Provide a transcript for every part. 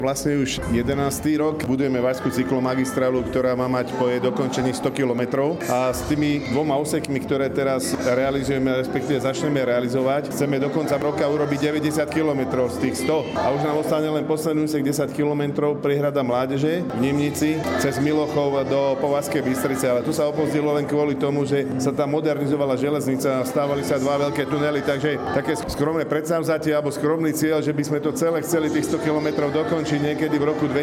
Vlastne už 11. rok budujeme Vašskú cyklomagistrálu, ktorá má mať po jej dokončení 100 km. A s tými dvoma úsekmi, ktoré teraz realizujeme, respektíve začneme realizovať, chceme do konca roka urobiť 90 km z tých 100. A už nám ostane len posledný úsek 10 km Priehrada Mládeže v Nimnici cez Milochov do Považskej Bystrice. Ale tu sa opozdilo len kvôli tomu, že sa tam modernizovala železnica a stávali sa dva veľké tunely, takže také skromné predsavzatie alebo skromný cieľ, že by sme to celé chceli tých 100 km dokončiť niekedy v roku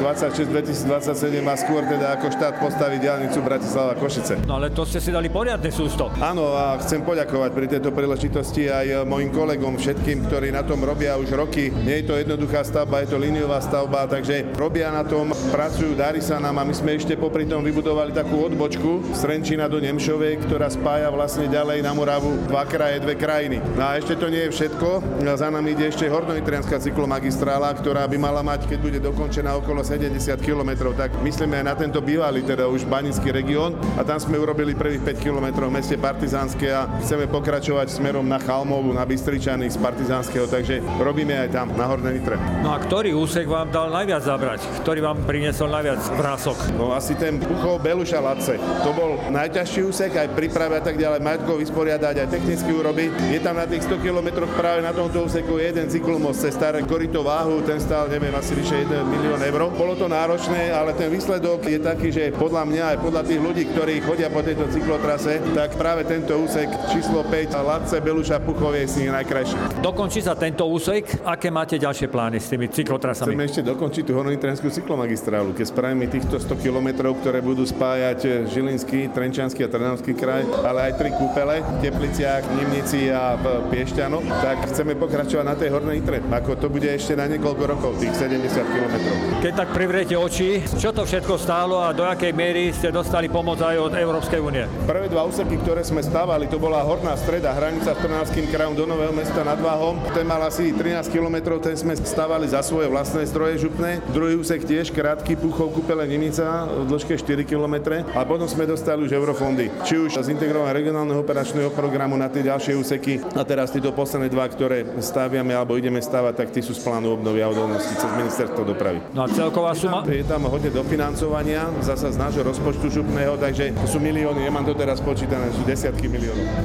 2026-2027 a skôr teda ako štát postaviť diaľnicu Bratislava-Košice. No ale to ste si dali poriadne sústo. Áno, a chcem poďakovať pri tejto príležitosti aj mojim kolegom, všetkým, ktorí na tom robia už roky. Nie je to jednoduchá stavba, je to líniová stavba, takže robia na tom, pracujú, darí sa nám a my sme ešte popri tom vybudovali takú odbočku z Trenčína do Nemšovej, ktorá spája vlastne ďalej na Moravu dva kraje, dve krajiny. No a ešte to nie je všetko. Za nami ide ešte hornonitrianska cyklomagistrála, ktorá by mala mať, keď bude dokončená, okolo 70 km, tak myslíme aj na tento bývalý, teda už Banícky región a tam sme urobili prvých 5 km v meste Partizánske a chceme pokračovať smerom na Chalmovu, na Bystričany z Partizánskeho, takže robíme aj tam na Hornej Nitre. No a ktorý úsek vám dal najviac zabrať? Ktorý vám priniesol najviac vrások? No asi ten Puchov Beluša Latce. To bol najťažší úsek, aj príprave a tak ďalej, majetko vysporiadať, aj technicky urobiť. Je tam na tých 100 km práve na tomto úseku jeden cyklomost cez staré korito Váhu, ten stál, neviem, asi vyše 1 milión eur. Bolo to náročné, ale ten výsledok je taký, že podľa mňa aj podľa tých ľudí, ktorí chodia po tejto cyklotrase, tak práve tento úsek číslo 5 Latce Beluša Puchov je z nich najkrajší. Dokončí sa tento úsek, aké máte ďalšie plány s tými cyklotrasami? Chceme ešte dokončiť tú hornonitriansku cyklomagistrálu. Keď spravíme týchto 100 km, ktoré budú spájať Žilinský, Trenčiansky a Trnavský kraj, ale aj 3 kúpele v Tepliciach, Nimnici a v Piešťanoch, tak chceme pokračovať na tej Hornej Nitre. Ako to bude ešte na niekoľko rokov, tých 70 km. Keď tak privriete oči, čo to všetko stálo a do akej miery ste dostali pomoc aj od Európskej únie? Prvé dva úseky, ktoré sme stavali, to bola horná streda, hranica s Trnavským krajom do Nového Mesta nad Váhom. Ten mal asi 13 km, ten sme stavali za svoje vlastné zdroje župné. Druhý úsek tiež krátky, Puchov Kúpele Nimnica v dĺžke 4 km. A potom sme dostali už eurofondy. Či už z integrovaného regionálneho operačného programu na tie ďalšie úseky. A teraz títo posledné dva, ktoré staviame alebo ideme stavať, tak tí sú z plánu obnovy a odolnosti cez ministerstvo dopravy. No a celková suma? Je tam hodne dofinancovania, zasa z nášho rozpočtu župného, takže to sú milióny, nemám to teraz počítané, sú desiatky miliónov.